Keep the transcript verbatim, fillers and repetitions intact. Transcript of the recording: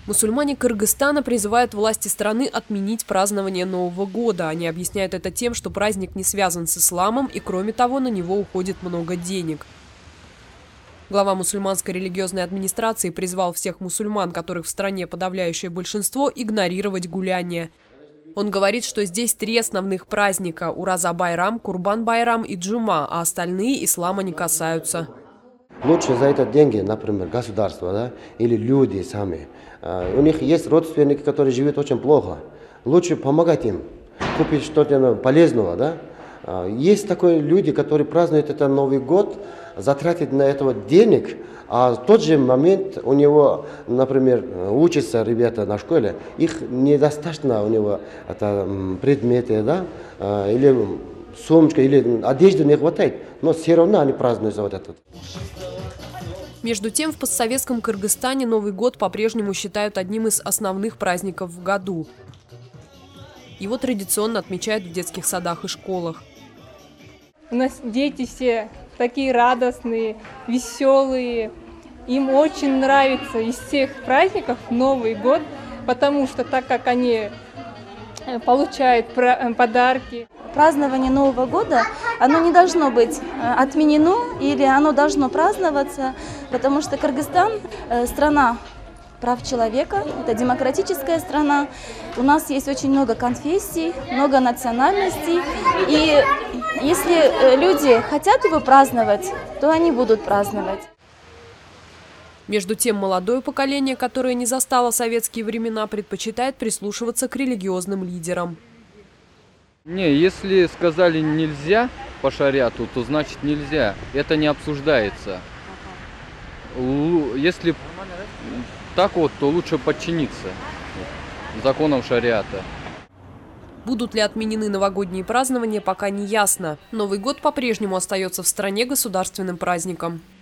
Мусульмане Кыргызстана призывают власти страны отменить празднование Нового года. Они объясняют это тем, что праздник не связан с исламом и, кроме того, на него уходит много денег. Глава мусульманской религиозной администрации призвал всех мусульман, которых в стране подавляющее большинство, игнорировать гуляния. Он говорит, что здесь три основных праздника – Ураза-Байрам, Курбан-Байрам и Джума, а остальные ислама не касаются. Лучше за это деньги, например, государство, да, или люди сами. У них есть родственники, которые живут очень плохо. Лучше помогать им, купить что-то полезного. Да. Есть такие люди, которые празднуют это Новый год, затратить на этого денег, а в тот же момент у него, например, учатся ребята на школе, их недостаточно у него это предметы, да, или сумочка, или одежды не хватает, но все равно они празднуют вот это. Между тем, в постсоветском Кыргызстане Новый год по-прежнему считают одним из основных праздников в году. Его традиционно отмечают в детских садах и школах. У нас дети все такие радостные, веселые. Им очень нравится из всех праздников Новый год, потому что так как они получают подарки. Празднование Нового года, оно не должно быть отменено или оно должно праздноваться, потому что Кыргызстан – страна прав человека, это демократическая страна. У нас есть очень много конфессий, много национальностей, и если люди хотят его праздновать, то они будут праздновать. Между тем, молодое поколение, которое не застало советские времена, предпочитает прислушиваться к религиозным лидерам. Не, если сказали нельзя по шариату, то значит нельзя. Это не обсуждается. Если так вот, то лучше подчиниться законам шариата. Будут ли отменены новогодние празднования, пока не ясно. Новый год по-прежнему остается в стране государственным праздником.